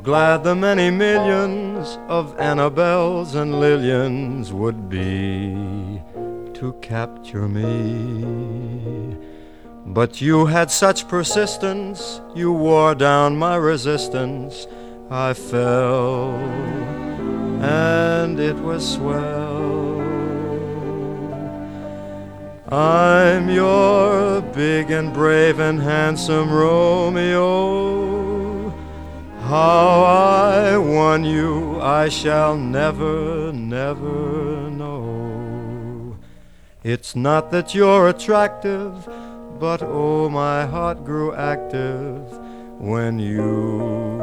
glad the many millions of Annabelles and Lillians would be to capture me. But you had such persistence, you wore down my resistance. I fell, and it was swell. I'm your big and brave and handsome Romeo. How I won you I shall never, never know. It's not that you're attractive, but oh, my heart grew active when you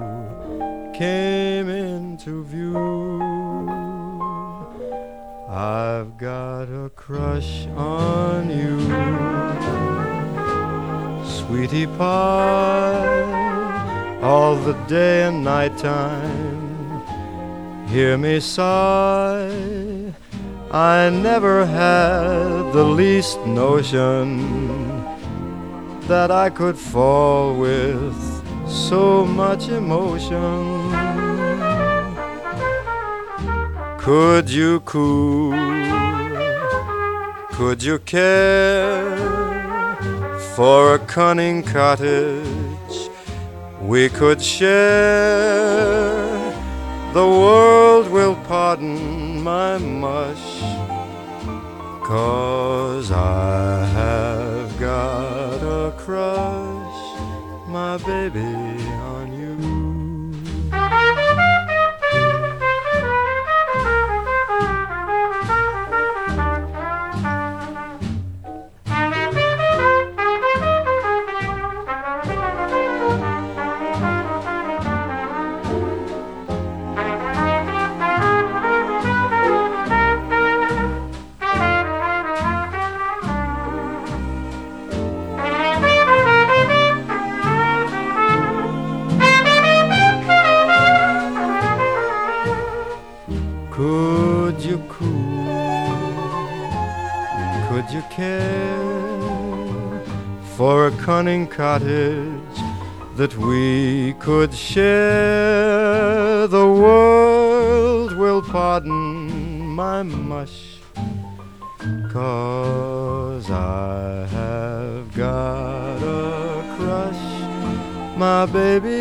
came into view. I've got a crush on you, sweetie pie, all the day and night time. Hear me sigh, I never had the least notion that I could fall with so much emotion. Could you coo? Could you care for a cunning cottage we could share? The world will pardon my mush, 'cause I have got a crush, my baby, on you. Could you coo? Could you care for a cunning cottage that we could share? The world will pardon my mush, 'cause I have got a crush, my baby,